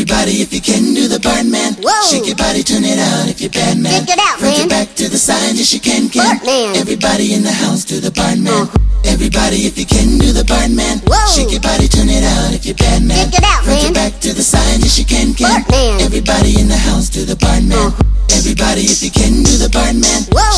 Everybody, if you can do the Birdman. Whoa. Shake your body, turn it out if you're bad man. Shake it out, Front man. your back to the side, yes you can. Birdman. Everybody in the house, do the Birdman. Everybody, if you can do the Birdman. Whoa. Shake your body, turn it out if you're bad man. Shake it out, Front your man. back to the side, yes you can. Birdman. Everybody in the house, do the Birdman. Everybody, if you can do the Birdman. Whoa.